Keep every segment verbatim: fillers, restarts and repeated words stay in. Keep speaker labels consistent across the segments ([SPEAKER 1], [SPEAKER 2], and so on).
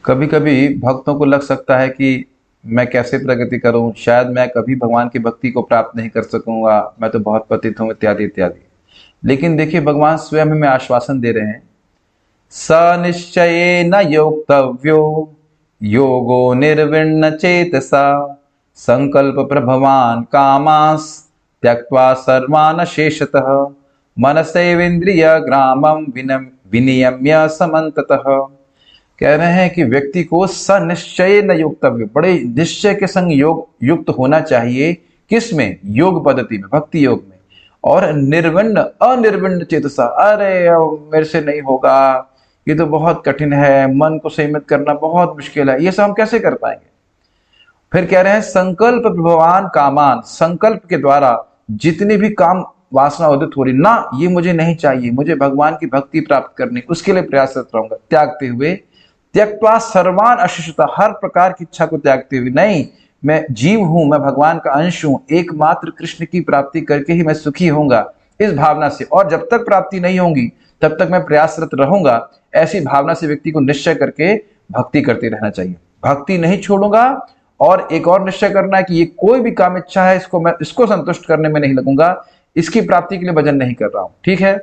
[SPEAKER 1] कभी कभी भक्तों को लग सकता है कि मैं कैसे प्रगति करूं, शायद मैं कभी भगवान की भक्ति को प्राप्त नहीं कर सकूंगा, मैं तो बहुत पतित हूं, इत्यादि इत्यादि। लेकिन देखिए, भगवान स्वयं हमें आश्वासन दे रहे हैं। स निश्चयेन योक्तव्यो योगो निर्विण्ण चेतसा संकल्प प्रभवान कामास त्यक्त्वा सर्वान् शेषतः मनसैवेन्द्रिय ग्रामम विनम विनियम्य समन्ततः। कह रहे हैं कि व्यक्ति को सनिश्चय न युक्तव्य, बड़े निश्चय के संग योग युक्त होना चाहिए। किसमें? योग पद्धति में, भक्ति योग में। और निर्विण्ण अनिर्विण्ण चेतसा, अरे अब मेरे से नहीं होगा, ये तो बहुत कठिन है, मन को संयमित करना बहुत मुश्किल है, ये सब हम कैसे कर पाएंगे। फिर कह रहे हैं संकल्प प्रभवान कामान, संकल्प के द्वारा जितनी भी काम वासना उदित हो रही ना, ये मुझे नहीं चाहिए, मुझे भगवान की भक्ति प्राप्त करनी, उसके लिए प्रयासरत रहूंगा। त्यागते हुए त्यक्त्वा सर्वान अशिष्टता, हर प्रकार की इच्छा को त्यागते हुए, नहीं मैं जीव हूं, मैं भगवान का अंश हूं, एकमात्र कृष्ण की प्राप्ति करके ही मैं सुखी होऊंगा, इस भावना से। और जब तक प्राप्ति नहीं होगी तब तक मैं प्रयासरत रहूंगा, ऐसी भावना से व्यक्ति को निश्चय करके भक्ति करते रहना चाहिए। भक्ति नहीं छोड़ूंगा, और एक और निश्चय करना है कि ये कोई भी काम इच्छा है, इसको मैं इसको संतुष्ट करने में नहीं लगूंगा, इसकी प्राप्ति के लिए भजन नहीं कर रहा हूं, ठीक है।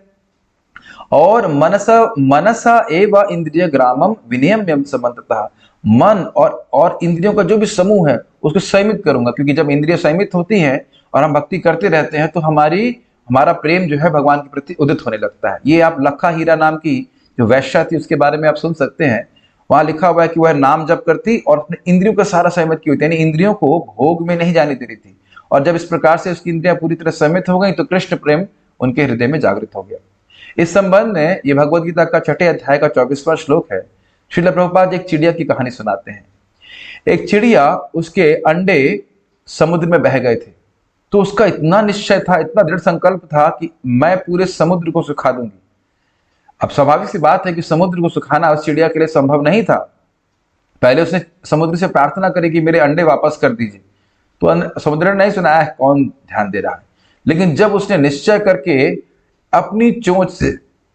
[SPEAKER 1] और मनसा मनसा एव इंद्रिय ग्रामम विनियम्यम समन्ततः, मन और और इंद्रियों का जो भी समूह है उसको संयमित करूंगा, क्योंकि जब इंद्रिय संयमित होती हैं और हम भक्ति करते रहते हैं तो हमारी हमारा प्रेम जो है भगवान के प्रति उदित होने लगता है। ये आप लखा हीरा नाम की जो वैश्या थी उसके बारे में आप सुन सकते हैं। वहां लिखा हुआ है कि वह नाम जप करती और अपने इंद्रियों का सारा संयमित की होती, यानी इंद्रियों को भोग में नहीं जाने दे रही थी। और जब इस प्रकार से उसकी इंद्रियां पूरी तरह संयमित हो गई तो कृष्ण प्रेम उनके हृदय में जागृत हो गया। इस संबंध में ये भगवद गीता का छठे अध्याय का चौबीसवां श्लोक है। श्रील प्रभुपाद एक चिड़िया की कहानी सुनाते हैं। एक चिड़िया, उसके अंडे समुद्र में बह गए थे, तो उसका इतना निश्चय था, इतना दृढ़ संकल्प था कि मैं पूरे समुद्र को सुखा दूंगी। अब स्वाभाविक सी बात है कि समुद्र को सुखाना उस चिड़िया के लिए संभव नहीं था। पहले उसने समुद्र से प्रार्थना करी कि मेरे अंडे वापस कर दीजिए, तो समुद्र ने नहीं सुनाया, कौन ध्यान दे रहा है। लेकिन जब उसने निश्चय करके अपनी चोंच से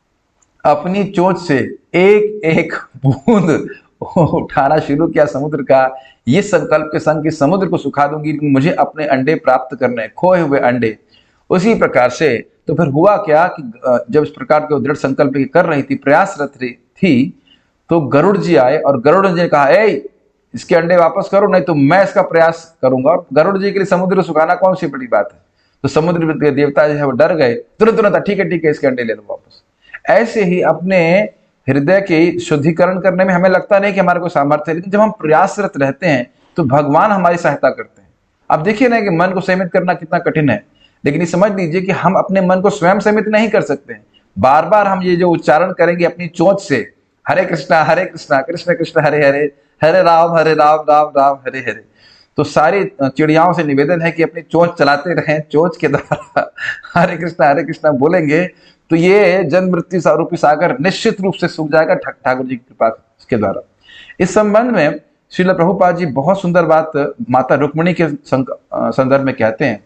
[SPEAKER 1] अपनी चोंच से एक एक बूंद उठाना शुरू किया समुद्र का, ये संकल्प के संग कि समुद्र को सुखा दूंगी, मुझे अपने अंडे प्राप्त करने, खोए हुए अंडे। उसी प्रकार से तो फिर हुआ क्या कि जब इस प्रकार के दृढ़ संकल्प कर रही थी, प्रयासरत थी, तो गरुड़ जी आए और गरुड़ जी ने कहा, ए इसके अंडे वापस करो, नहीं तो मैं इसका प्रयास करूंगा। और गरुड़ जी के लिए समुद्र को सुखाना कौन सी बड़ी बात है। तो समुद्र के देवता जो है वो डर गए, तुरंत तुरंत ठीक है ठीक है इसके अंडे ले लो वापस। ऐसे ही अपने हृदय के शुद्धिकरण करने में हमें लगता नहीं कि हमारे को सामर्थ्य है, लेकिन जब हम प्रयासरत रहते हैं तो भगवान हमारी सहायता करते हैं। अब देखिए ना कि मन को संयमित करना कितना कठिन है, लेकिन ये समझ लीजिए कि हम अपने मन को स्वयं संयमित नहीं कर सकते हैं। बार बार हम ये जो उच्चारण करेंगे अपनी चोंच से, हरे कृष्णा हरे कृष्णा कृष्ण कृष्ण हरे हरे, हरे राम हरे राम राम राम हरे हरे। तो सारी चिड़ियाओं से निवेदन है कि अपनी चोंच चलाते रहें, चोंच के द्वारा हरे कृष्णा हरे कृष्णा बोलेंगे तो ये जन्म मृत्यु रूपी सागर निश्चित रूप से सूख जाएगा ठाकुर जी की कृपा के द्वारा। इस संबंध में श्रील प्रभुपाद जी बहुत सुंदर बात माता रुक्मिणी के संदर्भ में कहते हैं।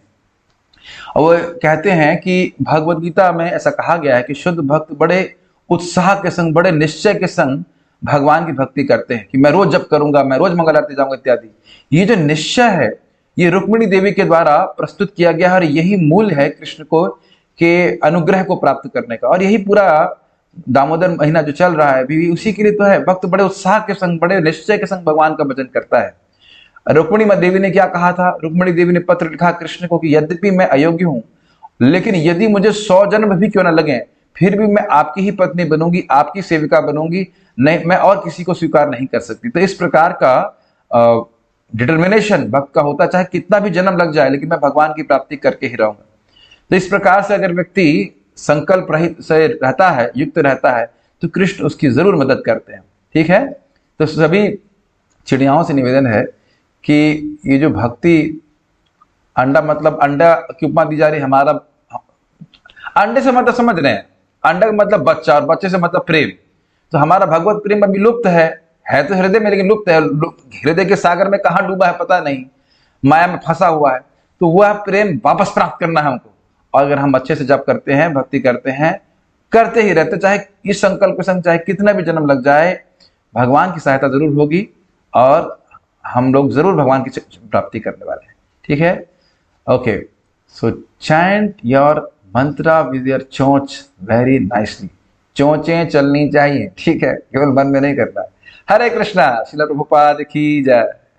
[SPEAKER 1] और वो कहते हैं कि भगवद गीता में ऐसा कहा गया है कि शुद्ध भक्त बड़े उत्साह के संग, बड़े निश्चय के संग भगवान की भक्ति करते हैं कि मैं रोज जप करूंगा, मैं रोज मंगल आरती जाऊंगा इत्यादि। ये जो निश्चय है ये रुक्मिणी देवी के द्वारा प्रस्तुत किया गया है, और यही मूल है कृष्ण को के अनुग्रह को प्राप्त करने का। और यही पूरा दामोदर महीना जो चल रहा है भी उसी के लिए तो है। भक्त बड़े उत्साह के संग, बड़े निश्चय के संग भगवान का भजन करता है। रुक्मिणी देवी ने क्या कहा था? रुक्मिणी देवी ने पत्र लिखा कृष्ण को कि यद्यपि मैं अयोग्य हूं, लेकिन यदि मुझे सौ जन्म भी क्यों न लगे, फिर भी मैं आपकी ही पत्नी बनूंगी, आपकी सेविका बनूंगी, नहीं मैं और किसी को स्वीकार नहीं कर सकती। तो इस प्रकार का डिटर्मिनेशन भक्त का होता, चाहे कितना भी जन्म लग जाए लेकिन मैं भगवान की प्राप्ति करके ही रहूंगा। तो इस प्रकार से अगर व्यक्ति संकल्प रहित से रहता है, युक्त रहता है, तो कृष्ण उसकी जरूर मदद करते हैं, ठीक है। तो सभी चिड़ियाओं से निवेदन है कि ये जो भक्ति, अंडा मतलब अंडा की उपमा दी जा रही, हमारा अंडे से मतलब समझ रहे हैं, अंडा का मतलब बच्चा और बच्चे से मतलब प्रेम। तो हमारा भगवत प्रेम अभी लुप्त है है तो हृदय में, लेकिन लुप्त है। हृदय के सागर में कहाँ डूबा है पता नहीं, माया में फंसा हुआ है। तो वह प्रेम वापस प्राप्त करना है हमको। और अगर हम अच्छे से जप करते हैं, भक्ति करते हैं, करते ही रहते, चाहे इस संकल्प के संग चाहे कितना भी जन्म लग जाए, भगवान की सहायता जरूर होगी और हम लोग जरूर भगवान की प्राप्ति करने वाले हैं। ठीक है, okay. So chant your mantra with your chonch very nicely. चोंचें चलनी चाहिए, ठीक है, केवल मन में नहीं करना। हरे कृष्णा। श्रील प्रभुपाद की जय।